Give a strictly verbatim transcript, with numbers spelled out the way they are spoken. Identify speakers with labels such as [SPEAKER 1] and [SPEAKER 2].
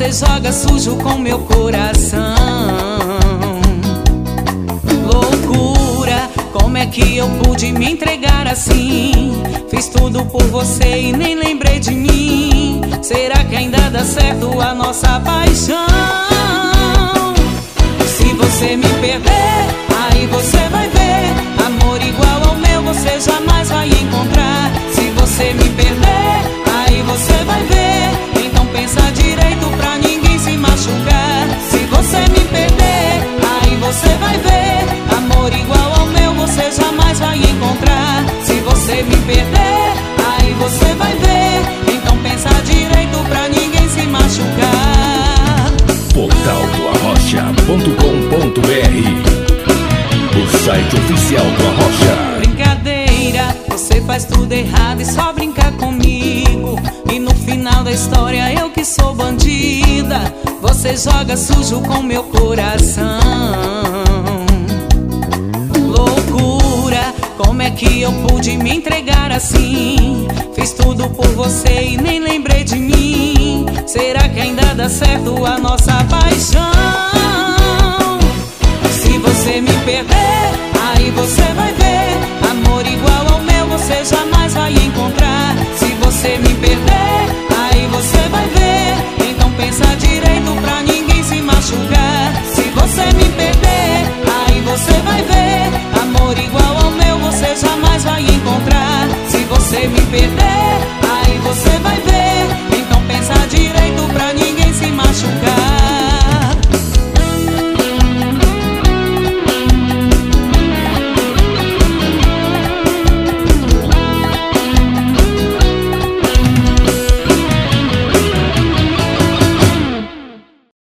[SPEAKER 1] você joga sujo com meu coração. Loucura, como é que eu pude me entregar assim? Fiz tudo por você e nem lembrei de mim. Será que ainda dá certo a nossa paixão? Se você me perder, aí você vai ver amor igual ao meu você jamais vai encontrar. Se você me perder, aí você vai ver. Então pensa direito pra ninguém se machucar. Se você me perder, aí você vai ver amor igual ao meu você jamais vai encontrar. Se você me perder, aí você vai ver. Então pensa direito pra ninguém se machucar.
[SPEAKER 2] portal do arrocha ponto com ponto br, o site oficial do Arrocha.
[SPEAKER 1] Brincadeira, você faz tudo errado e só brinca comigo. E no final da história eu que sou bandida. Você joga sujo com meu coração. Loucura, como é que eu pude me entregar assim? Fiz tudo por você e nem lembrei de mim. Será que ainda dá certo a nossa paixão? Se você me perder, aí você vai ver amor igual ao meu você jamais vai encontrar. Se você me perder, aí você vai ver. Então pensa direito pra ninguém se machucar. Se você me perder, aí você vai ver amor igual ao meu você jamais vai encontrar. Se você me perder,